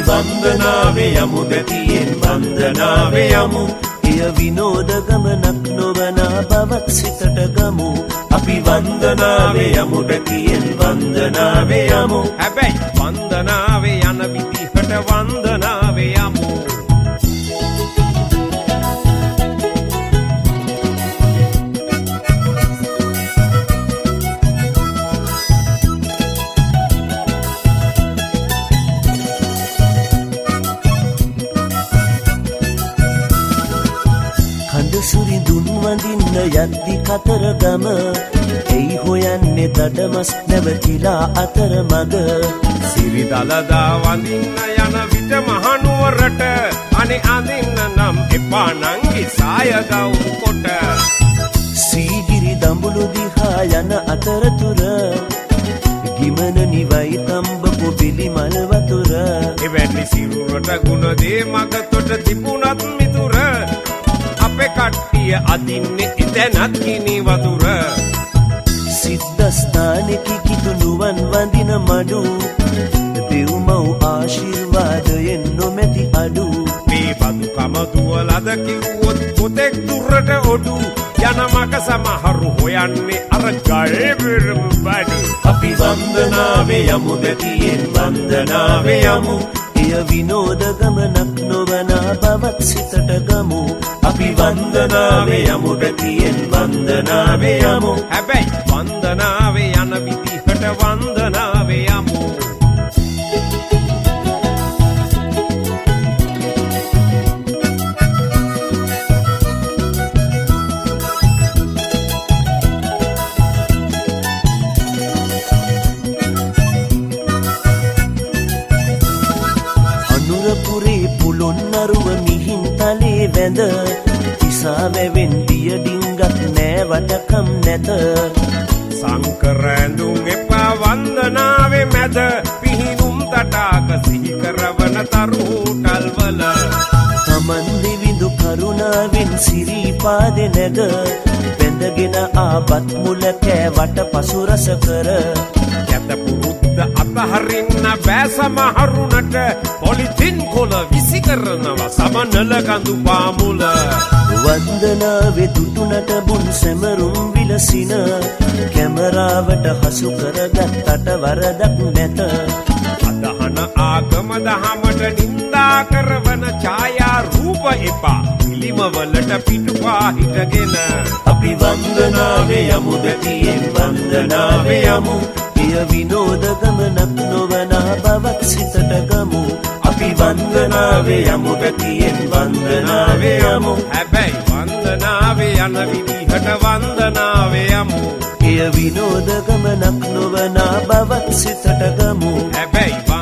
වන්දනාවේ යමු දැතියෙන් වන්දනාවේ යමු. එය විනෝද ගමනක් නොවන බවක් සිතට ගමු. අපි වන්දනාවේ යමු දැතියෙන් වන්දනාවේ යමු. හැබැයි වන්දනාවේ යන විදිහට වන්දනාවේ යමු. සුරිඳුන් වඳින්න යද්දි කතරගම එයි හොයන්නේ දඩමස් නැවතිලා අතරමඟ. සිරිදලදා වඳින්න යන විට මහනුවරට අනේ අඳින්න නම් එපා නංගි සායගව් කොට. සීගිරි දඹුලු දිහා යන අතරතුර ගිමන නිවයි තම්බ පොබිලි මල් වතුර. එවැනි සිරුරට ගුණ දේ මග තොට තිබුණත් මිතුර අපේ කට්ටිය අදින්නේ එතනත් කිනි වතුර. සිද්ධස්ථානෙකි කිතුනුවන් වඳින මඩු දෙව්මව් ආශිර්වාදයෙන් නොමැති අඩු. මේ බදුකම දුවලද කිව්වොත් පොතෙක් දුරට ඔඩු යන මග සමහරු හොයන්නේ අර ගල්බිරම් බඩු. අපි වන්දනාවේ යමු දැතියෙන් වන්දනාවේ යමු. එය විනෝද ගමනක් නොවන බවක් සිතට ගමු. අපි වන්දනාවේ යමු දැතියෙන් වන්දනාවේ යමු. හැබැයි වන්දනාවේ යන විදිහට වන්දනාවේ යමු. අනුරපුරේ පුළොන්නරුව මිහින්තලේ වැඳ තිසාවැවෙන් දිය ඩිංගක් නෑ වටකම් නැත. සංකරැඳුම් එපා වන්දනාවේ මැද පිහිනුම් තටාක සිහි කරවන තරුටල්වල. තමන් දෙවිඳු කරුණාවෙන් සිරීපාදෙ නැග බැඳගෙන ආබත් මුල කෑවට පසු රස කර. යත පුරුද්ද අතහරින්න බෑ සමහරුනට පොලිතින් කොල විසි කරනවා සමනල කඳු පාමුල. වන්දනාවේ දුටුනට බුන් සැමරුම් විලසින කැමරාවට හසු කරගත්තට වරදක් නැත. අදහන ආගම දහමට නින්දා කරවන ඡායා රූප එපා පිළිමවලට පිටුපා හිටගෙන. අපි වන්දනාවේ යමු දැතියෙන් වන්දනාවේ යමු. එය විනෝද ගමනක් නොවන බවක් සිතට ගමු. අපි වන්දනාවේ යමු දැතියෙන් වන්දනාවේ යමු. හැබැයි වන්දනාවේ යන විදිහට වන්දනාවේ යමු. එය විනෝද ගමනක් නොවන බවක් සිතට ගමු. හැබැයි